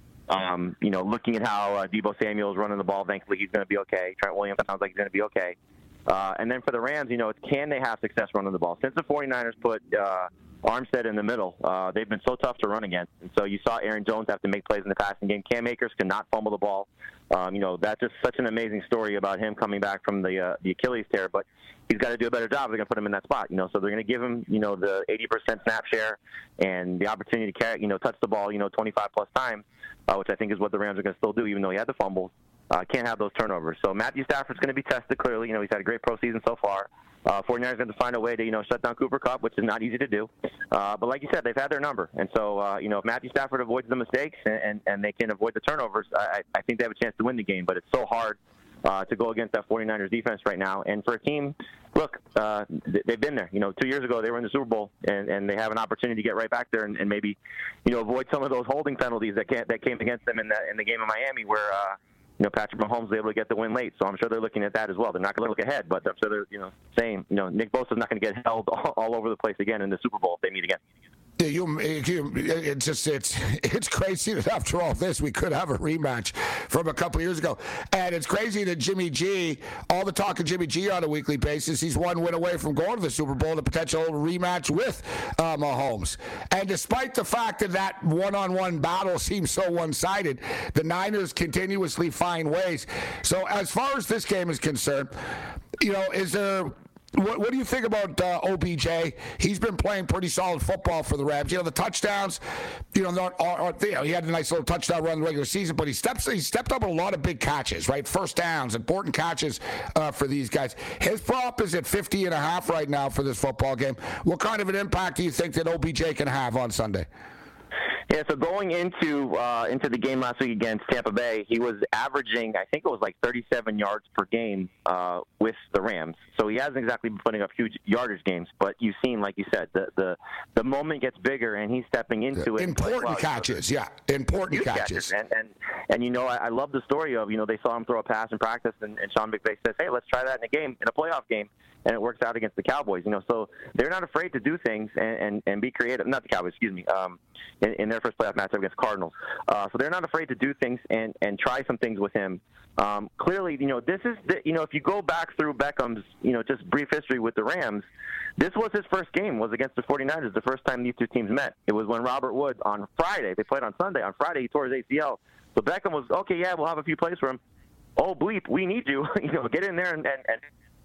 Speaker 13: Um, you know, looking at how uh, Deebo Samuel's running the ball, thankfully he's going to be okay. Trent Williams sounds like he's going to be okay. Uh, and then for the Rams, you know, it's can they have success running the ball? Since the 49ers put uh, Armstead in the middle, uh, they've been so tough to run against. And so you saw Aaron Jones have to make plays in the passing game. Cam Akers cannot fumble the ball. Um, you know, that's just such an amazing story about him coming back from the uh, the Achilles tear. But he's got to do a better job. They're going to put him in that spot. You know, so they're going to give him, you know, the eighty percent snap share and the opportunity to carry, you know, touch the ball, you know, twenty-five plus times, uh, which I think is what the Rams are going to still do, even though he had the fumbles. Uh, can't have those turnovers. So Matthew Stafford's going to be tested clearly. You know, he's had a great pro season so far. Uh, 49ers going to find a way to, you know, shut down Cooper Kupp, which is not easy to do. Uh, but like you said, they've had their number. And so, uh, you know, if Matthew Stafford avoids the mistakes and, and, and they can avoid the turnovers, I, I think they have a chance to win the game. But it's so hard uh, to go against that 49ers defense right now. And for a team, look, uh, they've been there. You know, two years ago they were in the Super Bowl, and, and they have an opportunity to get right back there and, and maybe, you know, avoid some of those holding penalties that, can't, that came against them in the, in the game in Miami where, uh, you know, Patrick Mahomes was able to get the win late, so I'm sure they're looking at that as well. They're not going to look ahead, but I'm sure they're, you know, saying, you know, Nick Bosa's not going to get held all, all over the place again in the Super Bowl if they meet again.
Speaker 7: Yeah, you, you, it's just it's it's crazy that after all this we could have a rematch from a couple years ago, and it's crazy that Jimmy G, all the talk of Jimmy G on a weekly basis, he's one win away from going to the Super Bowl, the potential rematch with uh, Mahomes. And despite the fact that that one-on-one battle seems so one-sided, the Niners continuously find ways. So as far as this game is concerned, you know, is there? What, what do you think about uh, O B J? He's been playing pretty solid football for the Rams. You know, the touchdowns, you know, not, are, are, you know he had a nice little touchdown run in the regular season, but he steps he stepped up a lot of big catches, right? First downs, important catches uh, for these guys. His prop is at fifty and a half right now for this football game. What kind of an impact do you think that O B J can have on Sunday?
Speaker 13: Yeah, so going into uh, into the game last week against Tampa Bay, he was averaging, I think it was like thirty-seven yards per game uh, with the Rams. So he hasn't exactly been putting up huge yardage games, but you've seen, like you said, the the, the moment gets bigger and he's stepping into it.
Speaker 7: Important well, catches, yeah, important catches.
Speaker 13: catches. And, and, and, you know, I, I love the story of, you know, they saw him throw a pass in practice, and, and Sean McVay says, hey, let's try that in a game, in a playoff game. And it works out against the Cowboys, you know. So they're not afraid to do things and, and, and be creative. Not the Cowboys, excuse me. Um, in, in their first playoff matchup against Cardinals, uh, so they're not afraid to do things and, and try some things with him. Um, clearly, you know, this is the, you know, if you go back through Beckham's, you know, just brief history with the Rams, this was his first game was against the 49ers. The first time these two teams met, it was when Robert Woods on Friday. They played on Sunday. On Friday, he tore his A C L. So Beckham was okay. Yeah, we'll have a few plays for him. Oh bleep, we need you. you know, get in there and. and, and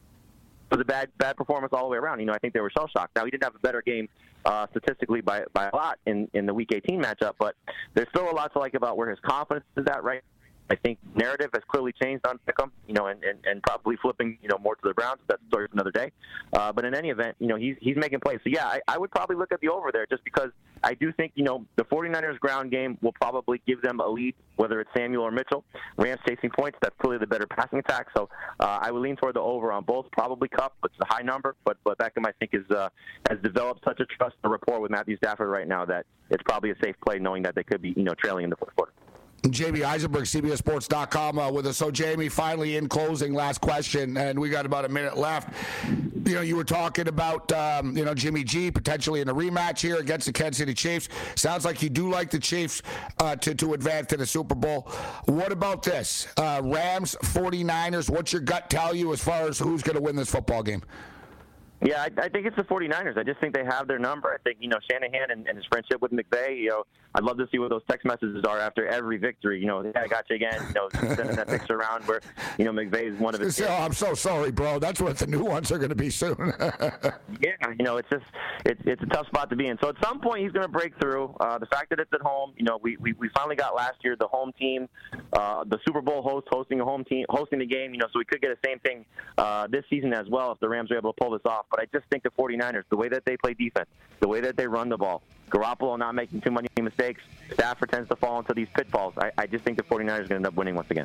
Speaker 13: It was a bad, bad performance all the way around. You know, I think they were shell-shocked. Now, he didn't have a better game uh, statistically by, by a lot in, in the Week eighteen matchup, but there's still a lot to like about where his confidence is at right now. I think narrative has clearly changed on Beckham, you know, and, and, and probably flipping, you know, more to the Browns. That's a story for another day. Uh, but in any event, you know, he's he's making plays. So, yeah, I, I would probably look at the over there just because I do think, you know, the 49ers ground game will probably give them a lead, whether it's Samuel or Mitchell. Rams chasing points, that's clearly the better passing attack. So uh, I would lean toward the over on both, probably Kupp, but it's a high number. But, but Beckham, I think, is uh, has developed such a trust and rapport with Matthew Stafford right now that it's probably a safe play knowing that they could be, you know, trailing in the fourth quarter.
Speaker 7: Jamie Eisenberg, C B S Sports dot com uh, with us. So, Jamie, finally in closing, last question, and we got about a minute left. You know, you were talking about, um, you know, Jimmy G potentially in a rematch here against the Kansas City Chiefs. Sounds like you do like the Chiefs uh, to, to advance to the Super Bowl. What about this? Uh, Rams, forty-niners, what's your gut tell you as far as who's going to win this football game?
Speaker 13: Yeah, I, I think it's the forty-niners. I just think they have their number. I think, you know, Shanahan and, and his friendship with McVay, you know, I'd love to see what those text messages are after every victory. You know, yeah, I got you again. You know, sending that picture around where, you know, McVay is one of his
Speaker 7: so, I'm so sorry, bro. That's what the new ones are going to be soon.
Speaker 13: Yeah, you know, it's just, it's it's a tough spot to be in. So at some point he's going to break through. Uh, the fact that it's at home, you know, we, we, we finally got last year the home team, uh, the Super Bowl host hosting a home team, hosting the game, you know, so we could get the same thing uh, this season as well if the Rams are able to pull this off. But I just think the forty-niners, the way that they play defense, the way that they run the ball, Garoppolo not making too many mistakes, Stafford tends to fall into these pitfalls. I, I just think the forty-niners are going to end up winning once again.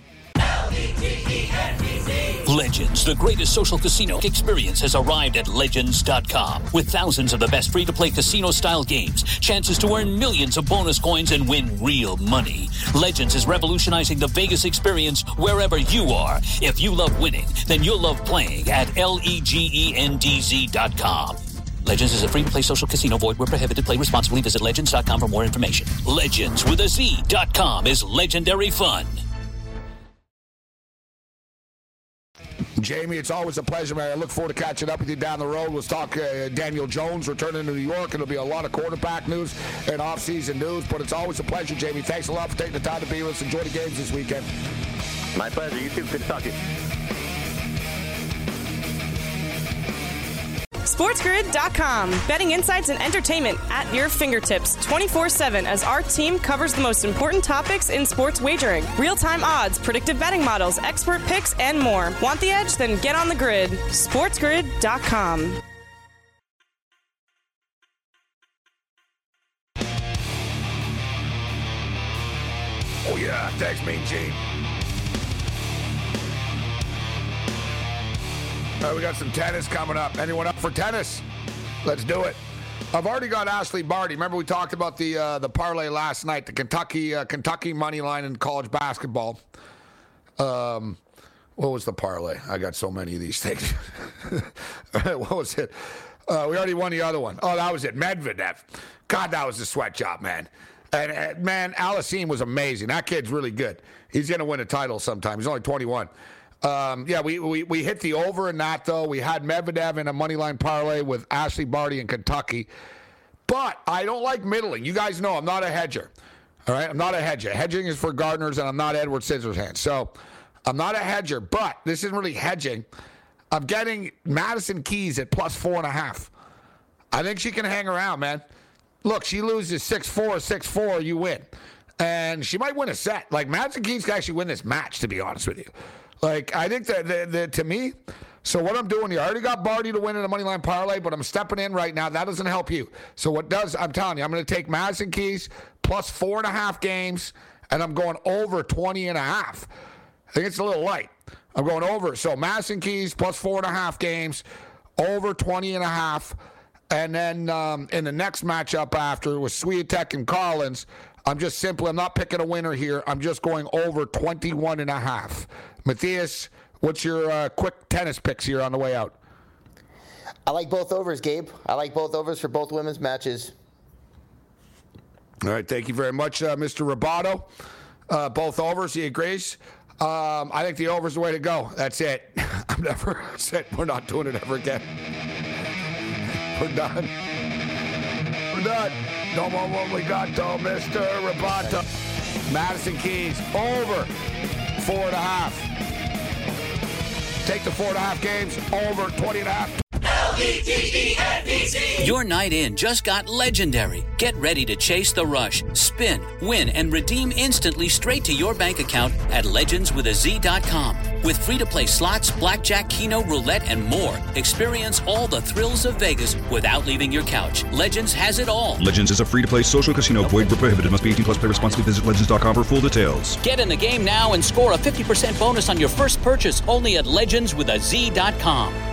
Speaker 2: Legends, the greatest social casino experience, has arrived at Legends dot com. With thousands of the best free-to-play casino-style games, chances to earn millions of bonus coins and win real money. Legends is revolutionizing the Vegas experience wherever you are. If you love winning, then you'll love playing at L-E-G-E-N-D-Z dot com. Legends is a free-to-play social casino. Void where prohibited. Play responsibly. Visit Legends dot com for more information. Legends with a Z dot com is legendary fun.
Speaker 7: Jamie, it's always a pleasure, man. I look forward to catching up with you down the road. Let's talk uh, Daniel Jones returning to New York. It'll be a lot of quarterback news and off-season news, but it's always a pleasure, Jamie. Thanks a lot for taking the time to be with us. Enjoy the games this weekend.
Speaker 13: My pleasure. You too. Good to talk to you.
Speaker 5: SportsGrid dot com. Betting insights and entertainment at your fingertips twenty-four seven as our team covers the most important topics in sports wagering. Real-time odds, predictive betting models, expert picks, and more. Want the edge? Then get on the grid. SportsGrid dot com.
Speaker 7: Oh, yeah. Thanks, Mean Gene. All right, we got some tennis coming up. Anyone up for tennis? Let's do it. I've already got Ashley Barty. Remember we talked about the uh, the parlay last night, the Kentucky uh, Kentucky money line in college basketball. Um, what was the parlay? I got so many of these things. What was it? Uh, we already won the other one. Oh, that was it. Medvedev. God, that was a sweat job, man. And, uh, man, Alicine was amazing. That kid's really good. He's going to win a title sometime. He's only twenty-one. Um, yeah, we, we we hit the over in that, though. We had Medvedev in a moneyline parlay with Ashley Barty in Kentucky. But I don't like middling. You guys know I'm not a hedger. All right? I'm not a hedger. Hedging is for gardeners, and I'm not Edward Scissorhands. So I'm not a hedger, but this isn't really hedging. I'm getting Madison Keys at plus four and a half. I think she can hang around, man. Look, she loses six four, six four, you win. And she might win a set. Like, Madison Keys can actually win this match, to be honest with you. Like, I think that, that, that to me, so what I'm doing here, I already got Barty to win in a moneyline parlay, but I'm stepping in right now. That doesn't help you. So what does, I'm telling you, I'm going to take Madison Keys plus four and a half games, and I'm going over twenty and a half. I think it's a little light. I'm going over. So Madison Keys plus four and a half games, over twenty and a half. And then um, in the next matchup after with Swiatek and Collins, I'm just simply, I'm not picking a winner here. I'm just going over twenty-one and a half. Matthias, what's your uh, quick tennis picks here on the way out?
Speaker 12: I like both overs, Gabe. I like both overs for both women's matches.
Speaker 7: All right, thank you very much, uh, Mister Roboto. Uh, both overs, he agrees. Um, I think the over's the way to go. That's it. I'm never said we're not doing it ever again. We're done. We're done. No more what we got, though, Mister Roboto. Madison Keys, over four and a half. Take the four and a half games, over twenty and a half.
Speaker 1: L E G E N D Z.
Speaker 2: Your night in just got legendary. Get ready to chase the rush, spin, win, and redeem instantly straight to your bank account at legends with a Z dot com. With free-to-play slots, blackjack, keno, roulette, and more, experience all the thrills of Vegas without leaving your couch. Legends has it all.
Speaker 3: Legends is a free-to-play social casino. Void where prohibited. Must be eighteen plus. Play responsibly. Visit legends dot com for full details.
Speaker 2: Get in the game now and score a fifty percent bonus on your first purchase only at legends with a Z dot com.